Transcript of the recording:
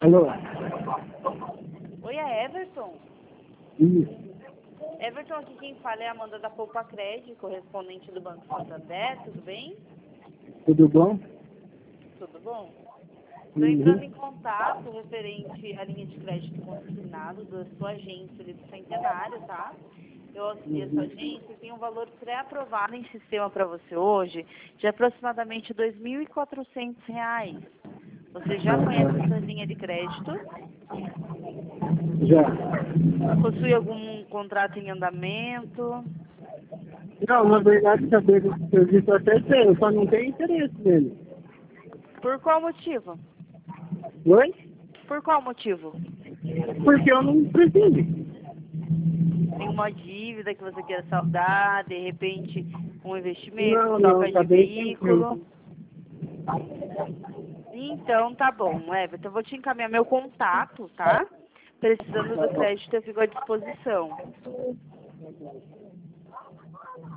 Alô? Oi, é Everton? Isso. Everton, aqui quem fala é a Amanda da Poupa Crédito, correspondente do Banco Santander, tudo bem? Tudo bom? Tudo bom? Estou entrando em contato referente à linha de crédito consignado da sua agência ali do Centenário, tá? Eu auxilio a sua agência e tem um valor pré-aprovado em sistema para você hoje de aproximadamente R$ 2.400. Você já conhece essa linha de crédito? Já. Possui algum contrato em andamento? Não, na verdade, saber do serviço até sei, eu só não tenho interesse nele. Por qual motivo? Oi? Por qual motivo? Porque eu não preciso. Nenhuma dívida que você queira saldar, de repente um investimento, Não, troca tá de bem veículo. tranquilo. Então tá bom, Everton, eu vou te encaminhar meu contato, tá? Precisando Tá do bom. crédito, eu fico à disposição.